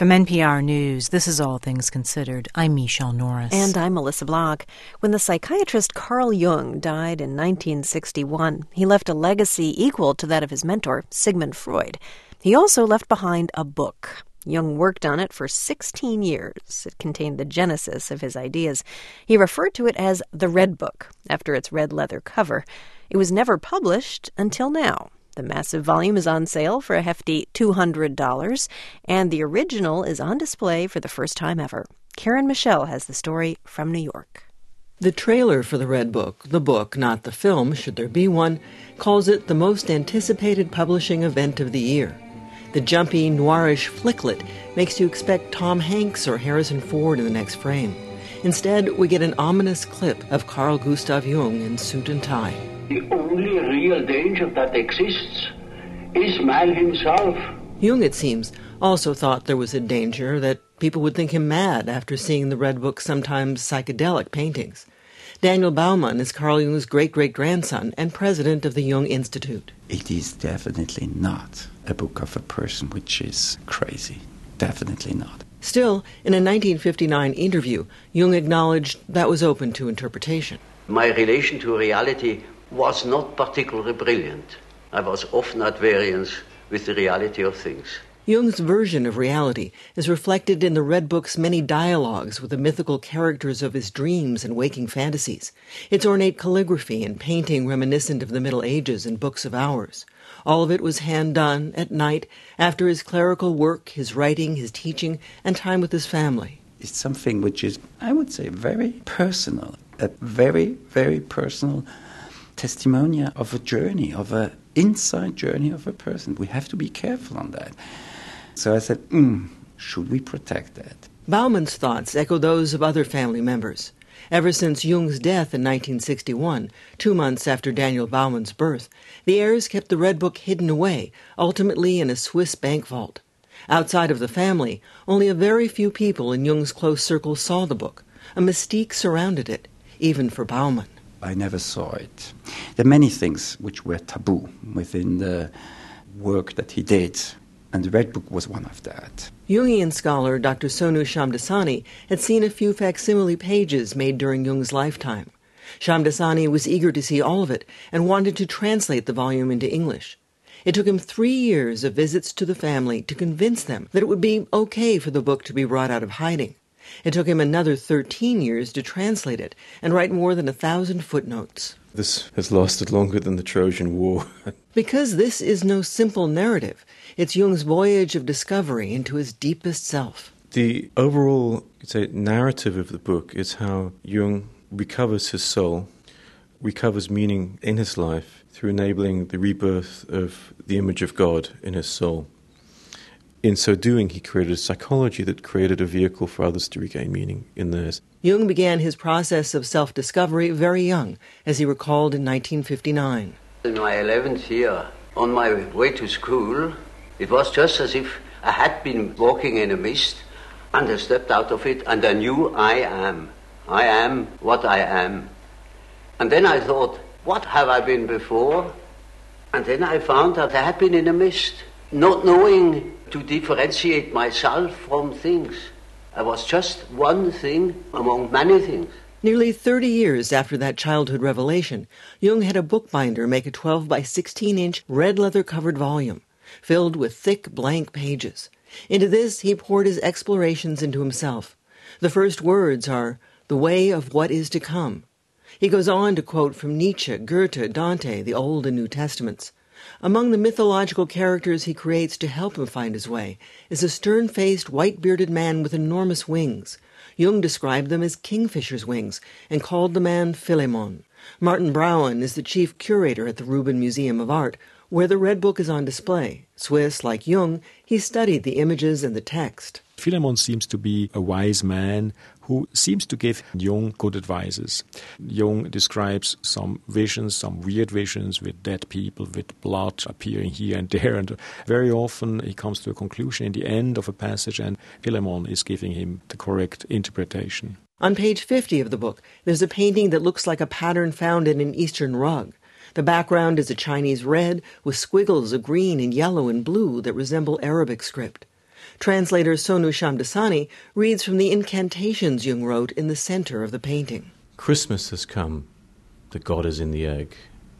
From NPR News, this is All Things Considered. I'm Michelle Norris. And I'm Melissa Block. When the psychiatrist Carl Jung died in 1961, he left a legacy equal to that of his mentor, Sigmund Freud. He also left behind a book. Jung worked on it for 16 years. It contained the genesis of his ideas. He referred to it as the Red Book, after its red leather cover. It was never published until now. The massive volume is on sale for a hefty $200, and the original is on display for the first time ever. Karen Michelle has the story from New York. The trailer for the Red Book, the book, not the film, should there be one, calls it the most anticipated publishing event of the year. The jumpy, noirish flicklet makes you expect Tom Hanks or Harrison Ford in the next frame. Instead, we get an ominous clip of Carl Gustav Jung in suit and tie. The only real danger that exists is man himself. Jung, it seems, also thought there was a danger that people would think him mad after seeing the Red Book's sometimes psychedelic paintings. Daniel Baumann is Carl Jung's great-great-grandson and president of the Jung Institute. It is definitely not a book of a person which is crazy. Definitely not. Still, in a 1959 interview, Jung acknowledged that was open to interpretation. My relation to reality was not particularly brilliant. I was often at variance with the reality of things. Jung's version of reality is reflected in the Red Book's many dialogues with the mythical characters of his dreams and waking fantasies, its ornate calligraphy and painting reminiscent of the Middle Ages and books of hours. All of it was hand-done at night after his clerical work, his writing, his teaching, and time with his family. It's something which is, I would say, very personal, a very, very personal testimonial of a journey, of an inside journey of a person. We have to be careful on that. So I said, should we protect that? Baumann's thoughts echo those of other family members. Ever since Jung's death in 1961, 2 months after Daniel Baumann's birth, the heirs kept the Red Book hidden away, ultimately in a Swiss bank vault. Outside of the family, only a very few people in Jung's close circle saw the book. A mystique surrounded it, even for Baumann. I never saw it. There are many things which were taboo within the work that he did, and the Red Book was one of that. Jungian scholar Dr. Sonu Shamdasani had seen a few facsimile pages made during Jung's lifetime. Shamdasani was eager to see all of it and wanted to translate the volume into English. It took him 3 years of visits to the family to convince them that it would be okay for the book to be brought out of hiding. It took him another 13 years to translate it and write more than 1,000 footnotes. This has lasted longer than the Trojan War. Because this is no simple narrative. It's Jung's voyage of discovery into his deepest self. The overall, narrative of the book is how Jung recovers his soul, recovers meaning in his life through enabling the rebirth of the image of God in his soul. In so doing, he created a psychology that created a vehicle for others to regain meaning in theirs. Jung began his process of self-discovery very young, as he recalled in 1959. In my 11th year, on my way to school, it was just as if I had been walking in a mist, and I stepped out of it, and I knew I am. I am what I am. And then I thought, what have I been before? And then I found that I had been in a mist, not knowing to differentiate myself from things. I was just one thing among many things. Nearly 30 years after that childhood revelation, Jung had a bookbinder make a 12 by 16-inch red leather-covered volume, filled with thick blank pages. Into this he poured his explorations into himself. The first words are, "the way of what is to come." He goes on to quote from Nietzsche, Goethe, Dante, the Old and New Testaments. Among the mythological characters he creates to help him find his way is a stern-faced, white-bearded man with enormous wings. Jung described them as kingfisher's wings and called the man Philemon. Martin Browen is the chief curator at the Rubin Museum of Art, where the Red Book is on display. Swiss, like Jung, he studied the images and the text. Philemon seems to be a wise man who seems to give Jung good advices. Jung describes some visions, some weird visions with dead people, with blood appearing here and there. And very often he comes to a conclusion in the end of a passage, and Philemon is giving him the correct interpretation. On page 50 of the book, there's a painting that looks like a pattern found in an Eastern rug. The background is a Chinese red with squiggles of green and yellow and blue that resemble Arabic script. Translator Sonu Shamdasani reads from the incantations Jung wrote in the center of the painting. Christmas has come. The God is in the egg.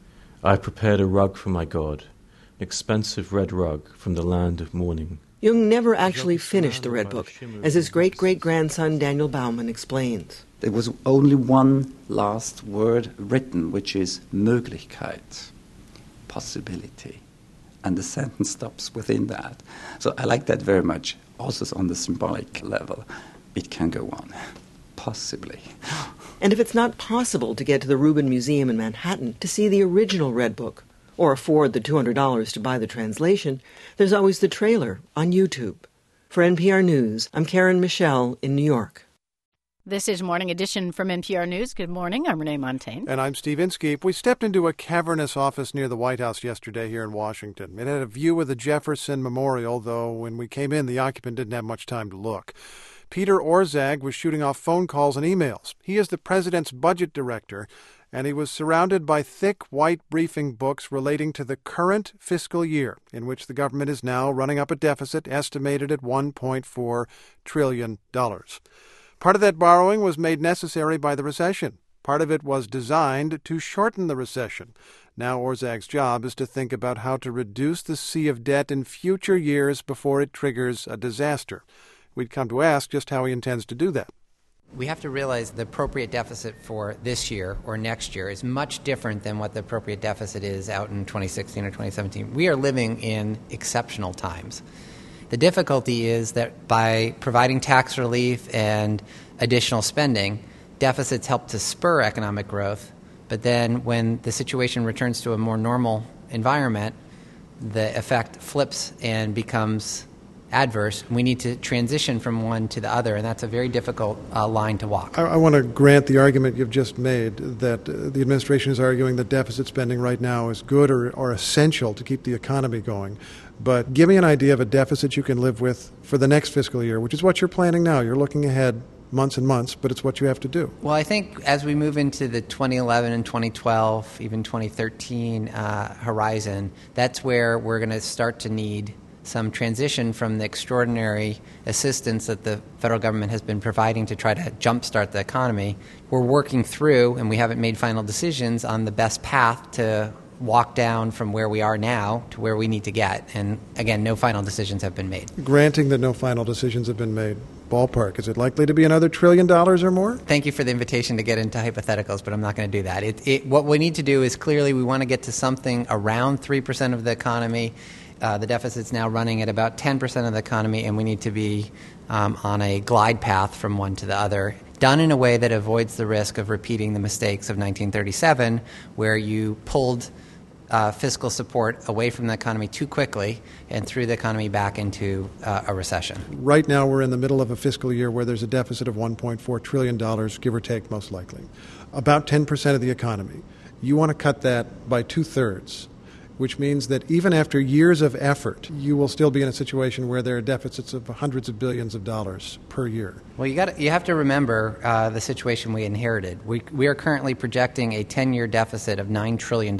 I prepared a rug for my God, an expensive red rug from the land of mourning. Jung never actually finished the Red Book, as his great-great-grandson Daniel Bauman explains. There was only one last word written, which is Möglichkeit, possibility. And the sentence stops within that. So I like that very much, also on the symbolic level. It can go on, possibly. And if it's not possible to get to the Rubin Museum in Manhattan to see the original Red Book, or afford the $200 to buy the translation, there's always the trailer on YouTube. For NPR News, I'm Karen Michelle in New York. This is Morning Edition from NPR News. Good morning. I'm Renee Montaigne. And I'm Steve Inskeep. We stepped into a cavernous office near the White House yesterday here in Washington. It had a view of the Jefferson Memorial, though when we came in, the occupant didn't have much time to look. Peter Orszag was shooting off phone calls and emails. He is the president's budget director, and he was surrounded by thick white briefing books relating to the current fiscal year, in which the government is now running up a deficit estimated at $1.4 trillion. Part of that borrowing was made necessary by the recession. Part of it was designed to shorten the recession. Now Orszag's job is to think about how to reduce the sea of debt in future years before it triggers a disaster. We'd come to ask just how he intends to do that. We have to realize the appropriate deficit for this year or next year is much different than what the appropriate deficit is out in 2016 or 2017. We are living in exceptional times. The difficulty is that by providing tax relief and additional spending, deficits help to spur economic growth. But then when the situation returns to a more normal environment, the effect flips and becomes adverse. We need to transition from one to the other, and that's a very difficult line to walk. I want to grant the argument you've just made that the administration is arguing that deficit spending right now is good or essential to keep the economy going. But give me an idea of a deficit you can live with for the next fiscal year, which is what you're planning now. You're looking ahead months and months, but it's what you have to do. Well, I think as we move into the 2011 and 2012, even 2013 horizon, that's where we're going to start to need some transition from the extraordinary assistance that the federal government has been providing to try to jumpstart the economy. We're working through, and we haven't made final decisions on the best path to walk down from where we are now to where we need to get. And again, no final decisions have been made. Granting that no final decisions have been made, ballpark, is it likely to be another $1 trillion or more? Thank you for the invitation to get into hypotheticals, but I'm not going to do that. What we need to do is clearly we want to get to something around 3% of the economy. The deficit's now running at about 10% of the economy, and we need to be on a glide path from one to the other, done in a way that avoids the risk of repeating the mistakes of 1937, where you pulled fiscal support away from the economy too quickly and threw the economy back into a recession. Right now we're in the middle of a fiscal year where there's a deficit of $1.4 trillion, give or take most likely. About 10% of the economy. You want to cut that by 2/3. Which means that even after years of effort, you will still be in a situation where there are deficits of hundreds of billions of dollars per year. Well, you have to remember the situation we inherited. We are currently projecting a 10-year deficit of $9 trillion.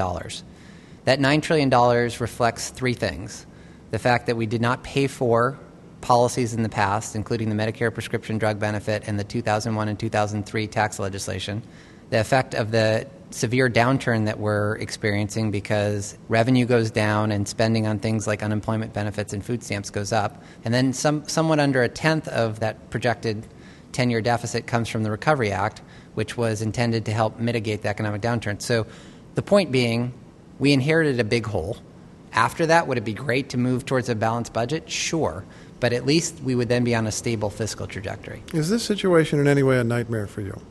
That $9 trillion reflects three things. The fact that we did not pay for policies in the past, including the Medicare prescription drug benefit and the 2001 and 2003 tax legislation. The effect of the severe downturn that we're experiencing because revenue goes down and spending on things like unemployment benefits and food stamps goes up. And then somewhat under a tenth of that projected 10-year deficit comes from the Recovery Act, which was intended to help mitigate the economic downturn. So the point being, we inherited a big hole. After that, would it be great to move towards a balanced budget? Sure. But at least we would then be on a stable fiscal trajectory. Is this situation in any way a nightmare for you?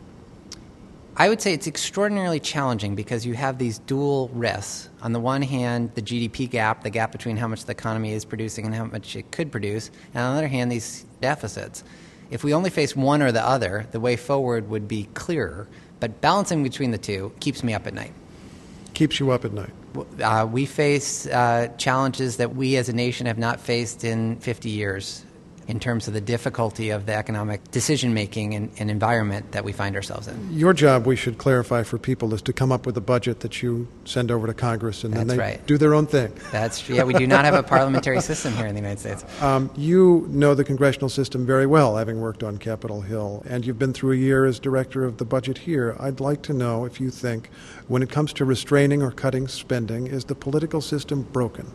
I would say it's extraordinarily challenging because you have these dual risks. On the one hand, the GDP gap, the gap between how much the economy is producing and how much it could produce, and on the other hand, these deficits. If we only face one or the other, the way forward would be clearer, but balancing between the two keeps me up at night. Keeps you up at night? We face challenges that we as a nation have not faced in 50 years. in terms of the difficulty of the economic decision-making and environment that we find ourselves in. Your job, we should clarify for people, is to come up with a budget that you send over to Congress, and then they do their own thing. That's true. Yeah, we do not have a parliamentary system here in the United States. You know the congressional system very well, having worked on Capitol Hill, and you've been through a year as director of the budget here. I'd like to know if you think, when it comes to restraining or cutting spending, is the political system broken?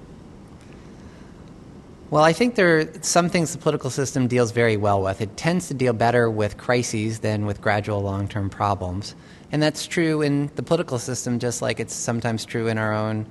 Well, I think there are some things the political system deals very well with. It tends to deal better with crises than with gradual long-term problems. And that's true in the political system, just like it's sometimes true in our own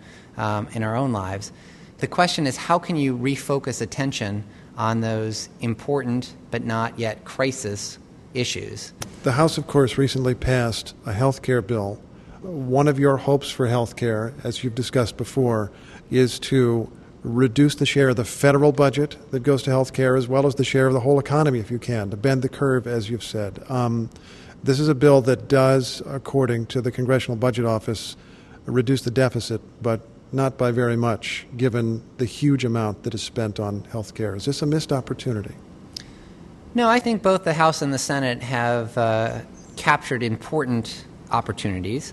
lives. The question is, how can you refocus attention on those important but not yet crisis issues? The House, of course, recently passed a health care bill. One of your hopes for health care, as you've discussed before, is to reduce the share of the federal budget that goes to health care as well as the share of the whole economy, if you can, to bend the curve, as you've said. This is a bill that does, according to the Congressional Budget Office, reduce the deficit, but not by very much, given the huge amount that is spent on health care. Is this a missed opportunity? No, I think both the House and the Senate have captured important opportunities.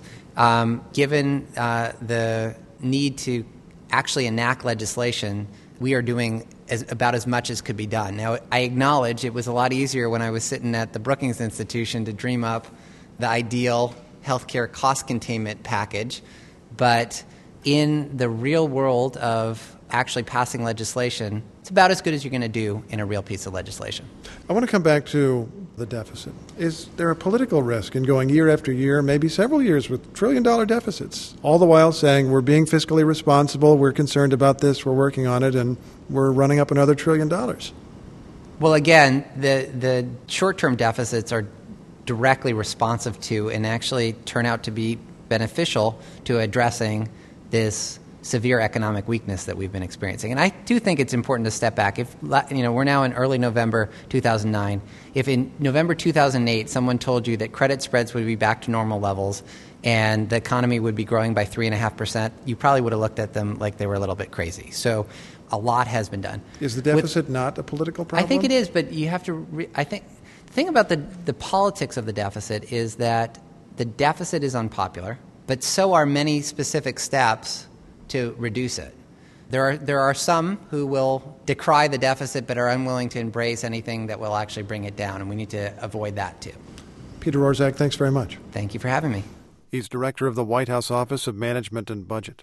Given the need to actually enact legislation, we are doing about as much as could be done. Now, I acknowledge it was a lot easier when I was sitting at the Brookings Institution to dream up the ideal healthcare cost containment package, but in the real world of actually passing legislation, it's about as good as you're going to do in a real piece of legislation. I want to come back to the deficit. Is there a political risk in going year after year, maybe several years, with trillion-dollar deficits, all the while saying we're being fiscally responsible, we're concerned about this, we're working on it, and we're running up another $1 trillion? Well, again, the short-term deficits are directly responsive to and actually turn out to be beneficial to addressing this severe economic weakness that we've been experiencing. And I do think it's important to step back. If we're now in early November 2009. If in November 2008 someone told you that credit spreads would be back to normal levels and the economy would be growing by 3.5%, you probably would have looked at them like they were a little bit crazy. So a lot has been done. Is the deficit not a political problem? I think it is, but you have to I think the thing about the politics of the deficit is that the deficit is unpopular, but so are many specific steps to reduce it. There are some who will decry the deficit but are unwilling to embrace anything that will actually bring it down, and we need to avoid that too. Peter Orszag, thanks very much. Thank you for having me. He's director of the White House Office of Management and Budget.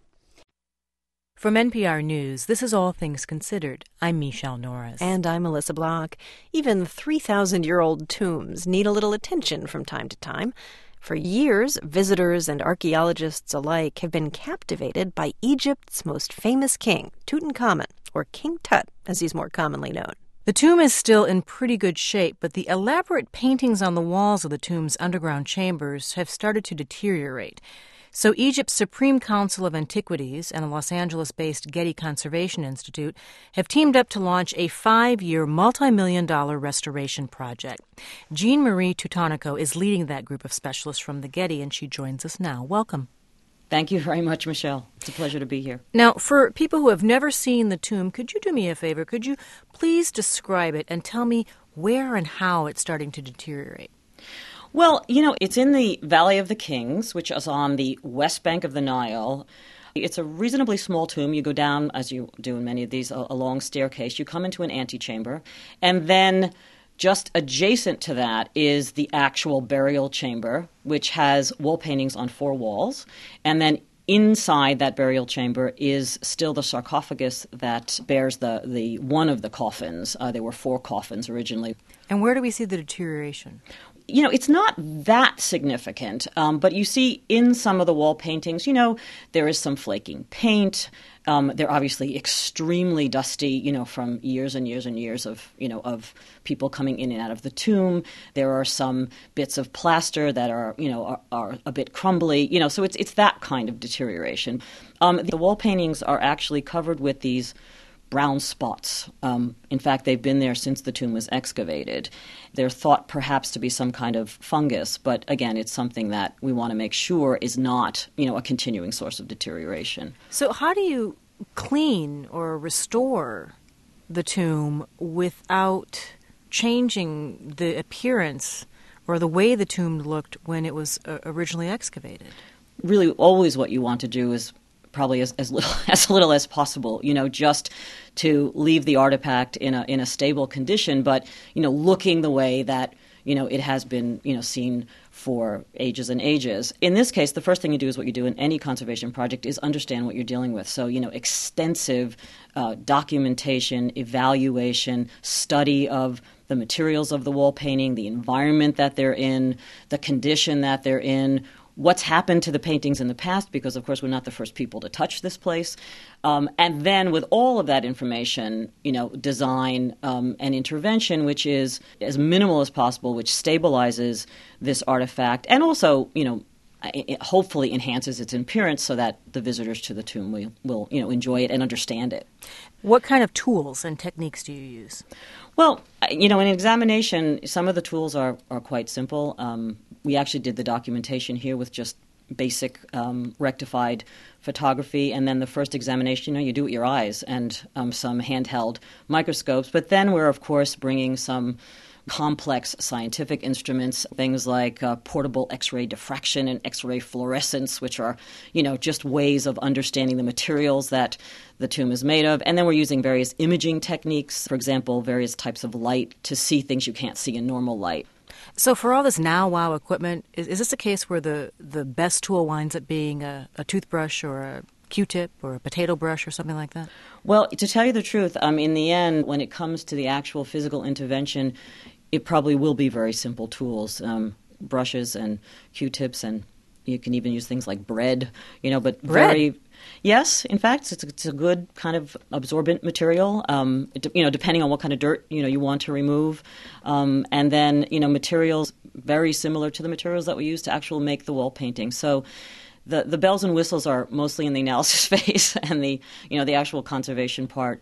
From NPR News, this is All Things Considered. I'm Michelle Norris. And I'm Melissa Block. Even 3,000-year-old tombs need a little attention from time to time. For years, visitors and archaeologists alike have been captivated by Egypt's most famous king, Tutankhamun, or King Tut, as he's more commonly known. The tomb is still in pretty good shape, but the elaborate paintings on the walls of the tomb's underground chambers have started to deteriorate. So Egypt's Supreme Council of Antiquities and a Los Angeles-based Getty Conservation Institute have teamed up to launch a 5-year, multi-million-dollar restoration project. Jean-Marie Tutonico is leading that group of specialists from the Getty, and she joins us now. Welcome. Thank you very much, Michelle. It's a pleasure to be here. Now, for people who have never seen the tomb, could you do me a favor? Could you please describe it and tell me where and how it's starting to deteriorate? Well, it's in the Valley of the Kings, which is on the west bank of the Nile. It's a reasonably small tomb. You go down, as you do in many of these, a long staircase. You come into an antechamber, and then just adjacent to that is the actual burial chamber, which has wall paintings on 4 walls. And then inside that burial chamber is still the sarcophagus that bears the one of the coffins. There were 4 coffins originally. And where do we see the deterioration? It's not that significant, but you see in some of the wall paintings, there is some flaking paint. They're obviously extremely dusty, from years and years and years of people coming in and out of the tomb. There are some bits of plaster that are a bit crumbly, so it's that kind of deterioration. The wall paintings are actually covered with these brown spots. In fact, they've been there since the tomb was excavated. They're thought perhaps to be some kind of fungus, but again, it's something that we want to make sure is not, a continuing source of deterioration. So how do you clean or restore the tomb without changing the appearance or the way the tomb looked when it was originally excavated? Really, always what you want to do is probably as little as possible, just to leave the artifact in a stable condition, but, looking the way that, it has been, seen for ages and ages. In this case, the first thing you do is what you do in any conservation project is understand what you're dealing with. So, extensive documentation, evaluation, study of the materials of the wall painting, the environment that they're in, the condition that they're in, what's happened to the paintings in the past, because, of course, we're not the first people to touch this place. And then with all of that information, design an intervention which is as minimal as possible, which stabilizes this artifact and also, it hopefully enhances its appearance so that the visitors to the tomb will enjoy it and understand it. What kind of tools and techniques do you use? Well, in an examination, some of the tools are quite simple. We actually did the documentation here with just basic rectified photography, and then the first examination, you do it with your eyes and some handheld microscopes. But then we're, of course, bringing some complex scientific instruments, things like portable X-ray diffraction and X-ray fluorescence, which are, just ways of understanding the materials that the tomb is made of. And then we're using various imaging techniques, for example, various types of light to see things you can't see in normal light. So for all this now-wow equipment, is this a case where the best tool winds up being a toothbrush or a Q-tip or a potato brush or something like that? Well, to tell you the truth, in the end, when it comes to the actual physical intervention, it probably will be very simple tools, brushes and Q-tips, and you can even use things like bread, but bread? Yes, in fact, it's a good kind of absorbent material, depending on what kind of dirt, you want to remove. And then, materials very similar to the materials that we use to actually make the wall painting. So the bells and whistles are mostly in the analysis phase, and the actual conservation part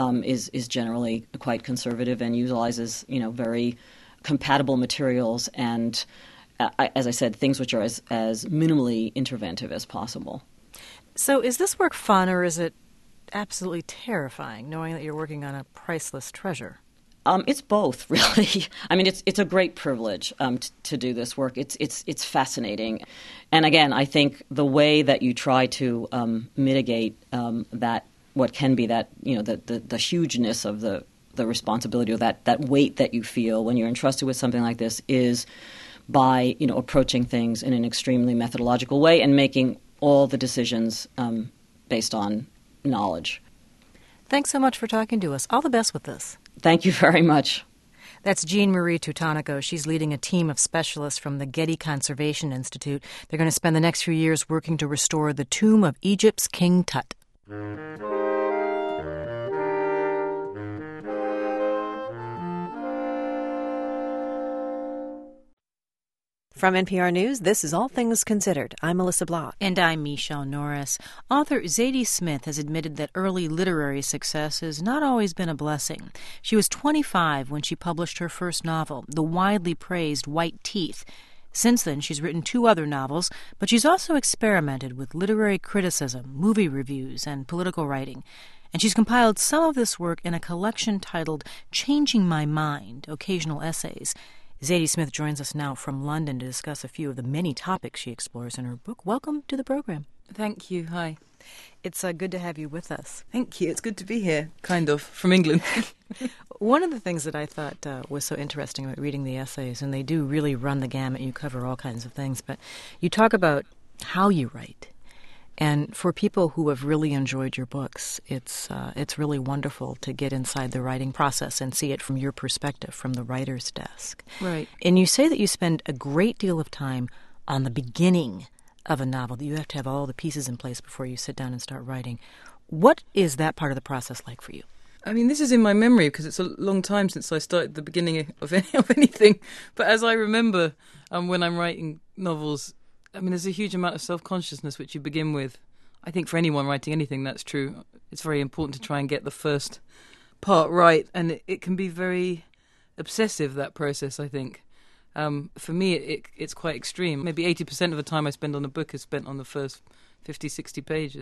is generally quite conservative and utilizes, very compatible materials and, as I said, things which are as minimally interventive as possible. So is this work fun, or is it absolutely terrifying, knowing that you're working on a priceless treasure? It's both, really. It's a great privilege to do this work. It's fascinating, and again, I think the way that you try to mitigate that, what can be that, the hugeness of the responsibility, or that weight that you feel when you're entrusted with something like this, is by approaching things in an extremely methodological way and making all the decisions based on knowledge. Thanks so much for talking to us. All the best with this. Thank you very much. That's Jean-Marie Tutonico. She's leading a team of specialists from the Getty Conservation Institute. They're going to spend the next few years working to restore the tomb of Egypt's King Tut. From NPR News, this is All Things Considered. I'm Melissa Block. And I'm Michelle Norris. Author Zadie Smith has admitted that early literary success has not always been a blessing. She was 25 when she published her first novel, the widely praised White Teeth. Since then, she's written 2 other novels, but she's also experimented with literary criticism, movie reviews, and political writing. And she's compiled some of this work in a collection titled Changing My Mind, Occasional Essays. Zadie Smith joins us now from London to discuss a few of the many topics she explores in her book. Welcome to the program. Thank you. Hi. It's good to have you with us. Thank you. It's good to be here, kind of, from England. One of the things that I thought was so interesting about reading the essays, and they do really run the gamut, you cover all kinds of things, but you talk about how you write. And for people who have really enjoyed your books, it's really wonderful to get inside the writing process and see it from your perspective, from the writer's desk. Right. And you say that you spend a great deal of time on the beginning of a novel, that you have to have all the pieces in place before you sit down and start writing. What is that part of the process like for you? This is in my memory because it's a long time since I started the beginning of anything. But as I remember, when I'm writing novels, there's a huge amount of self-consciousness which you begin with. I think for anyone writing anything, that's true. It's very important to try and get the first part right, and it can be very obsessive, that process, I think. For me, it's quite extreme. Maybe 80% of the time I spend on a book is spent on the first 50, 60 pages.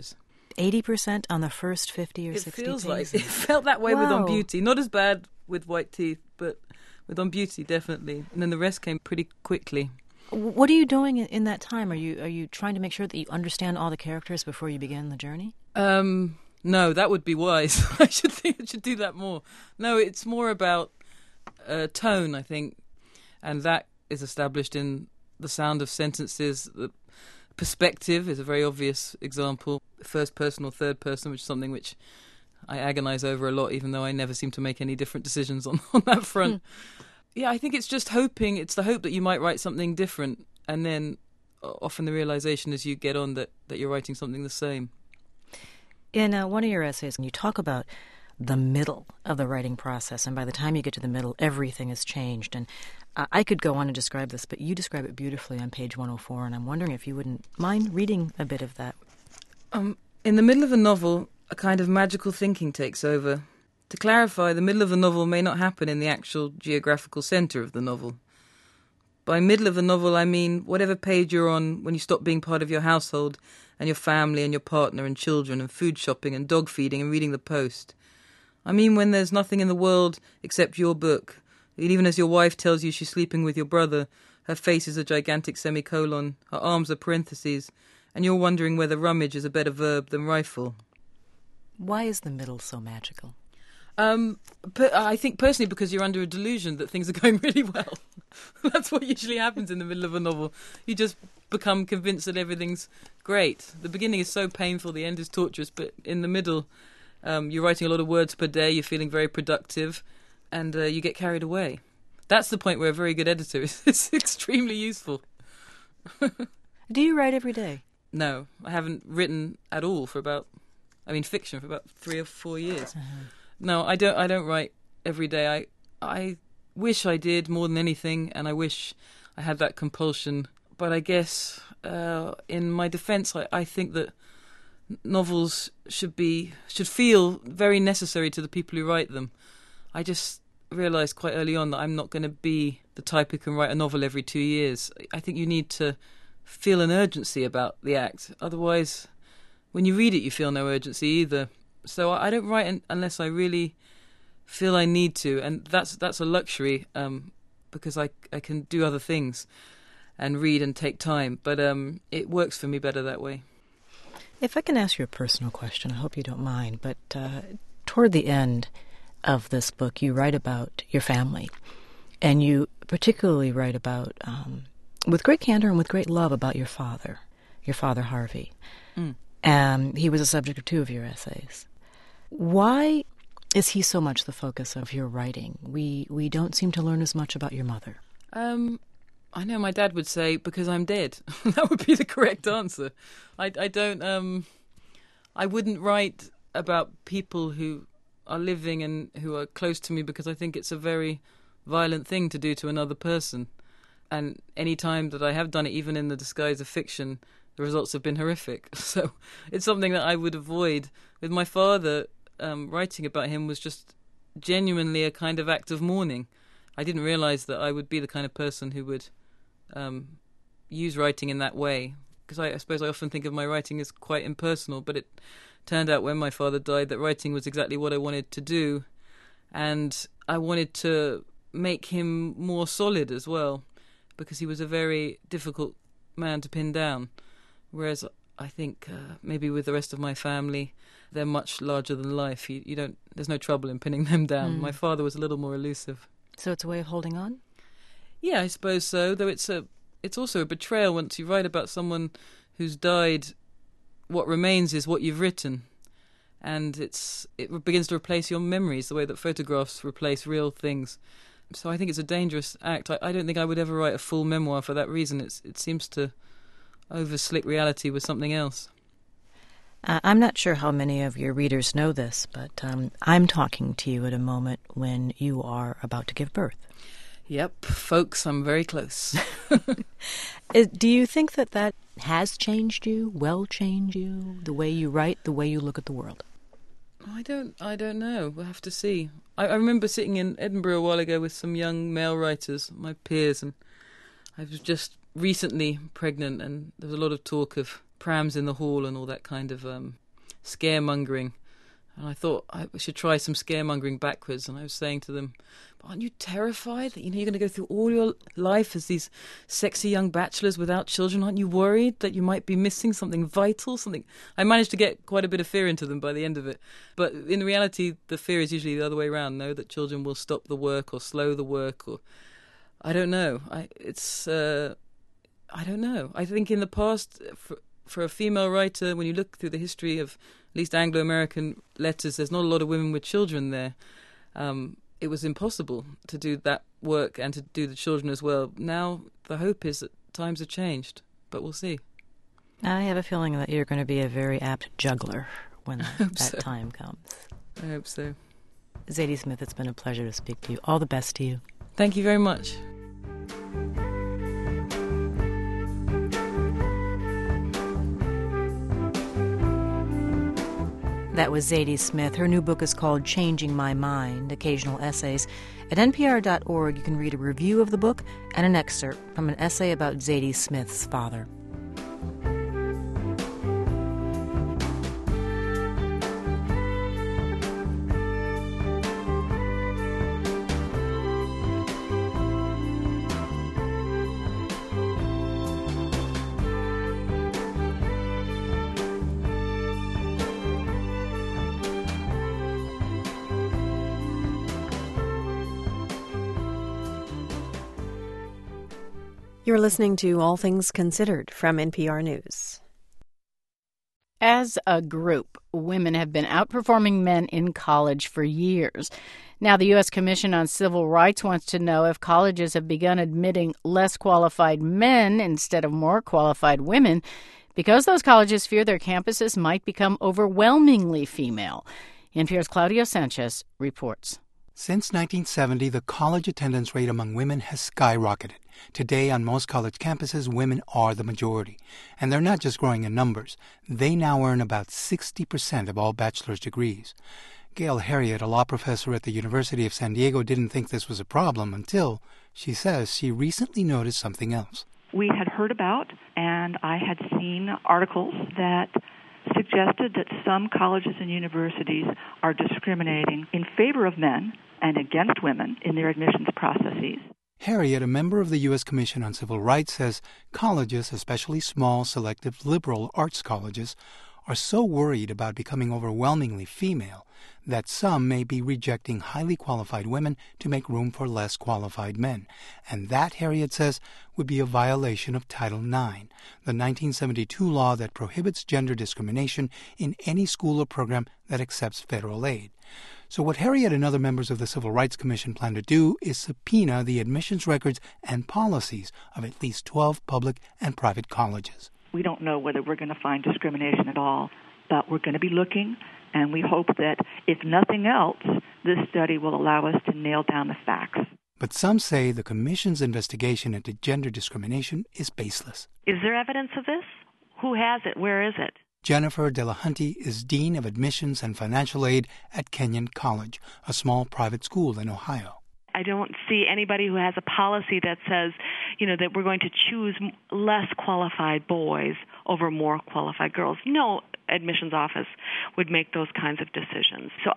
80% on the first 50 or 60 feels pages? It felt that way with Wow. On Beauty. Not as bad with White Teeth, but with On Beauty, definitely. And then the rest came pretty quickly. What are you doing in that time? Are you trying to make sure that you understand all the characters before you begin the journey? No, that would be wise. I should do that more. No, it's more about tone, I think, and that is established in the sound of sentences. The perspective is a very obvious example. First person or third person, which is something which I agonize over a lot, even though I never seem to make any different decisions on that front. Yeah, I think it's just hoping. It's the hope that you might write something different, and then often the realization as you get on that you're writing something the same. In one of your essays, you talk about the middle of the writing process, and by the time you get to the middle, everything has changed. And I could go on and describe this, but you describe it beautifully on page 104, and I'm wondering if you wouldn't mind reading a bit of that. In the middle of a novel, a kind of magical thinking takes over. To clarify, the middle of the novel may not happen in the actual geographical centre of the novel. By middle of the novel, I mean whatever page you're on when you stop being part of your household and your family and your partner and children and food shopping and dog feeding and reading the Post. I mean when there's nothing in the world except your book. And even as your wife tells you she's sleeping with your brother, her face is a gigantic semicolon, her arms are parentheses, and you're wondering whether rummage is a better verb than rifle. Why is the middle so magical? I think personally because you're under a delusion that things are going really well. That's what usually happens in the middle of a novel. You just become convinced that everything's great. The beginning is so painful, the end is torturous, but in the middle, you're writing a lot of words per day, you're feeling very productive, and you get carried away. That's the point where a very good editor is extremely useful. Do you write every day? No, I haven't written at all fiction for about 3 or 4 years. No, I don't write every day. I wish I did more than anything, and I wish I had that compulsion. But I guess, in my defence, I think that novels should feel very necessary to the people who write them. I just realised quite early on that I'm not going to be the type who can write a novel every 2 years. I think you need to feel an urgency about the act. Otherwise, when you read it, you feel no urgency either. So I don't write unless I really feel I need to, and that's a luxury because I can do other things and read and take time. But it works for me better that way. If I can ask you a personal question, I hope you don't mind, but toward the end of this book, you write about your family, and you particularly write about, with great candor and with great love, about your father Harvey. He was a subject of 2 of your essays. Why is he so much the focus of your writing? We don't seem to learn as much about your mother. I know my dad would say, because I'm dead. That would be the correct answer. I wouldn't write about people who are living and who are close to me because I think it's a very violent thing to do to another person. And any time that I have done it, even in the disguise of fiction, the results have been horrific. So it's something that I would avoid. With my father, writing about him was just genuinely a kind of act of mourning. I didn't realise that I would be the kind of person who would use writing in that way. Because I suppose I often think of my writing as quite impersonal, but it turned out when my father died that writing was exactly what I wanted to do. And I wanted to make him more solid as well, because he was a very difficult man to pin down. Whereas I think maybe with the rest of my family, they're much larger than life. There's no trouble in pinning them down. My father was a little more elusive. So it's a way of holding on? Yeah, I suppose so. Though it's also a betrayal once you write about someone who's died. What remains is what you've written, and it begins to replace your memories the way that photographs replace real things. So I think it's a dangerous act. I don't think I would ever write a full memoir for that reason. It seems to over-slick reality with something else. I'm not sure how many of your readers know this, but I'm talking to you at a moment when you are about to give birth. Yep, folks, I'm very close. Do you think that has changed you, changed you, the way you write, the way you look at the world? I don't know. We'll have to see. I remember sitting in Edinburgh a while ago with some young male writers, my peers, and I was just recently pregnant, and there was a lot of talk of prams in the hall and all that kind of scaremongering. And I thought I should try some scaremongering backwards. And I was saying to them, aren't you terrified that you're going to go through all your life as these sexy young bachelors without children? Aren't you worried that you might be missing something vital? I managed to get quite a bit of fear into them by the end of it. But in reality, the fear is usually the other way around. That children will stop the work or slow the work, or I don't know. I don't know. I think in the past, for a female writer, when you look through the history of at least Anglo-American letters, there's not a lot of women with children there. It was impossible to do that work and to do the children as well. Now the hope is that times have changed, but we'll see. I have a feeling that you're going to be a very apt juggler when that time comes. I hope so. Zadie Smith, it's been a pleasure to speak to you. All the best to you. Thank you very much. That was Zadie Smith. Her new book is called Changing My Mind, Occasional Essays. At npr.org, you can read a review of the book and an excerpt from an essay about Zadie Smith's father. You're listening to All Things Considered from NPR News. As a group, women have been outperforming men in college for years. Now, the U.S. Commission on Civil Rights wants to know if colleges have begun admitting less qualified men instead of more qualified women, because those colleges fear their campuses might become overwhelmingly female. NPR's Claudio Sanchez reports. Since 1970, the college attendance rate among women has skyrocketed. Today, on most college campuses, women are the majority. And they're not just growing in numbers. They now earn about 60% of all bachelor's degrees. Gail Harriet, a law professor at the University of San Diego, didn't think this was a problem until, she says, she recently noticed something else. We had heard about, and I had seen articles that suggested that some colleges and universities are discriminating in favor of men and against women in their admissions processes. Harriet, a member of the U.S. Commission on Civil Rights, says colleges, especially small, selective liberal arts colleges, are so worried about becoming overwhelmingly female that some may be rejecting highly qualified women to make room for less qualified men. And that, Harriet says, would be a violation of Title IX, the 1972 law that prohibits gender discrimination in any school or program that accepts federal aid. So what Harriet and other members of the Civil Rights Commission plan to do is subpoena the admissions records and policies of at least 12 public and private colleges. We don't know whether we're going to find discrimination at all, but we're going to be looking, and we hope that, if nothing else, this study will allow us to nail down the facts. But some say the Commission's investigation into gender discrimination is baseless. Is there evidence of this? Who has it? Where is it? Jennifer Delahunty is Dean of Admissions and Financial Aid at Kenyon College, a small private school in Ohio. I don't see anybody who has a policy that says, that we're going to choose less qualified boys over more qualified girls. No admissions office would make those kinds of decisions. So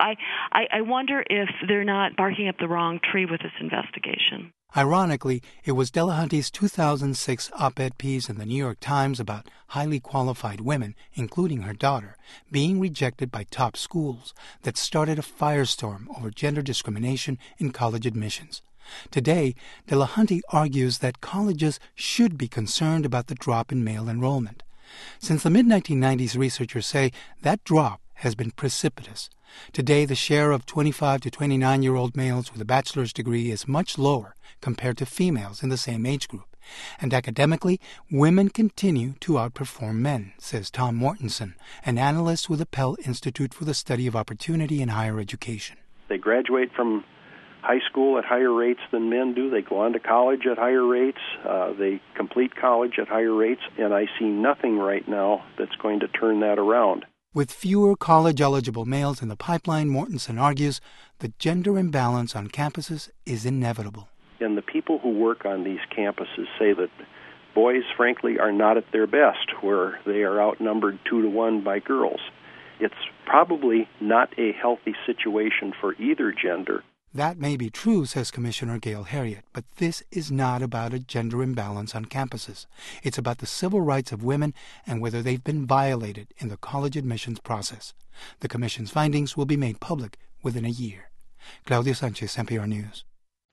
I wonder if they're not barking up the wrong tree with this investigation. Ironically, it was Delahunty's 2006 op-ed piece in the New York Times about highly qualified women, including her daughter, being rejected by top schools that started a firestorm over gender discrimination in college admissions. Today, Delahunty argues that colleges should be concerned about the drop in male enrollment. Since the mid-1990s, researchers say that drop has been precipitous. Today, the share of 25 to 29-year-old males with a bachelor's degree is much lower compared to females in the same age group. And academically, women continue to outperform men, says Tom Mortensen, an analyst with the Pell Institute for the Study of Opportunity in Higher Education. They graduate from high school at higher rates than men do. They go on to college at higher rates. They complete college at higher rates. And I see nothing right now that's going to turn that around. With fewer college-eligible males in the pipeline, Mortensen argues the gender imbalance on campuses is inevitable. And the people who work on these campuses say that boys, frankly, are not at their best, where they are outnumbered 2 to 1 by girls. it's probably not a healthy situation for either gender. That may be true, says Commissioner Gail Heriot, but this is not about a gender imbalance on campuses. It's about the civil rights of women and whether they've been violated in the college admissions process. The Commission's findings will be made public within a year. Claudio Sanchez, NPR News.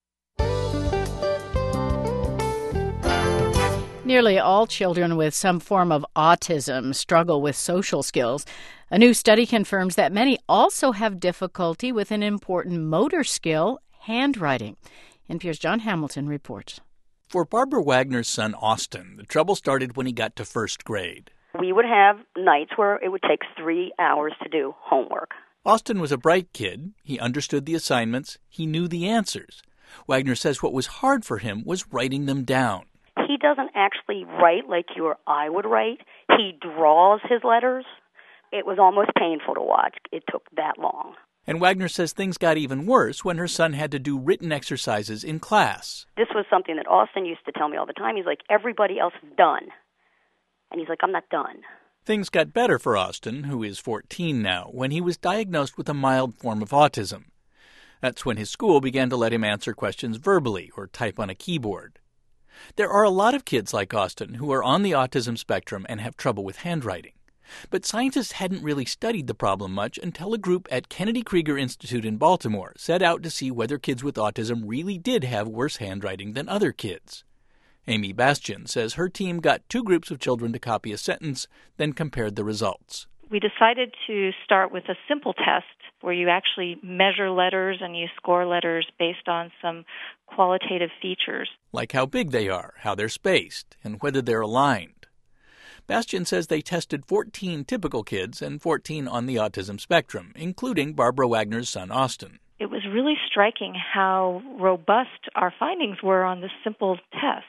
Nearly all children with some form of autism struggle with social skills. A new study confirms that many also have difficulty with an important motor skill, handwriting. NPR's John Hamilton reports. For Barbara Wagner's son, Austin, the trouble started when he got to first grade. We would have nights where it would take 3 hours to do homework. Austin was a bright kid. He understood the assignments. He knew the answers. Wagner says what was hard for him was writing them down. He doesn't actually write like you or I would write. He draws his letters. It was almost painful to watch. It took that long. And Wagner says things got even worse when her son had to do written exercises in class. This was something that Austin used to tell me all the time. He's like, everybody else is done. And he's like, I'm not done. Things got better for Austin, who is 14 now, when he was diagnosed with a mild form of autism. That's when his school began to let him answer questions verbally or type on a keyboard. There are a lot of kids like Austin who are on the autism spectrum and have trouble with handwriting. But scientists hadn't really studied the problem much until a group at Kennedy Krieger Institute in Baltimore set out to see whether kids with autism really did have worse handwriting than other kids. Amy Bastian says her team got 2 groups of children to copy a sentence, then compared the results. We decided to start with a simple test where you actually measure letters and you score letters based on some qualitative features. Like how big they are, how they're spaced, and whether they're aligned. Bastian says they tested 14 typical kids and 14 on the autism spectrum, including Barbara Wagner's son, Austin. It was really striking how robust our findings were on this simple test.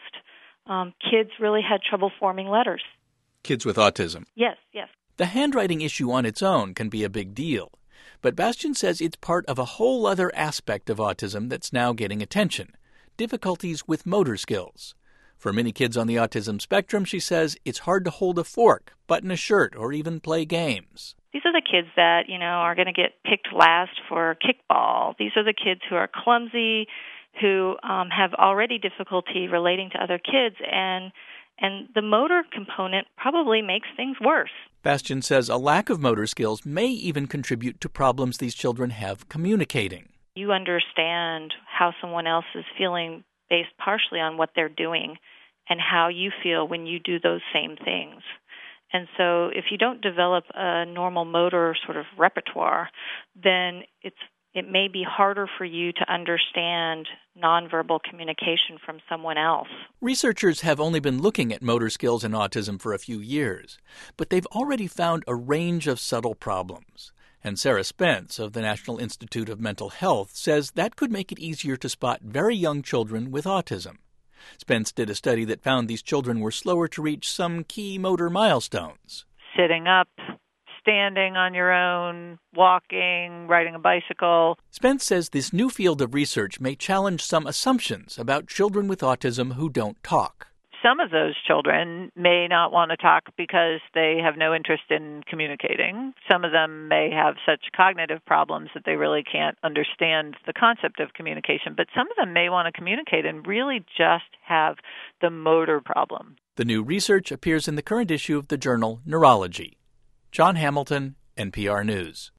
Kids really had trouble forming letters. Kids with autism. Yes. The handwriting issue on its own can be a big deal, but Bastian says it's part of a whole other aspect of autism that's now getting attention, difficulties with motor skills. For many kids on the autism spectrum, she says, it's hard to hold a fork, button a shirt, or even play games. These are the kids that, are going to get picked last for kickball. These are the kids who are clumsy, who have already difficulty relating to other kids, and the motor component probably makes things worse. Bastian says a lack of motor skills may even contribute to problems these children have communicating. You understand how someone else is feeling based partially on what they're doing and how you feel when you do those same things. And so if you don't develop a normal motor sort of repertoire, then it may be harder for you to understand nonverbal communication from someone else. Researchers have only been looking at motor skills in autism for a few years, but they've already found a range of subtle problems. And Sarah Spence of the National Institute of Mental Health says that could make it easier to spot very young children with autism. Spence did a study that found these children were slower to reach some key motor milestones. Sitting up, standing on your own, walking, riding a bicycle. Spence says this new field of research may challenge some assumptions about children with autism who don't talk. Some of those children may not want to talk because they have no interest in communicating. Some of them may have such cognitive problems that they really can't understand the concept of communication. But some of them may want to communicate and really just have the motor problem. The new research appears in the current issue of the journal Neurology. John Hamilton, NPR News.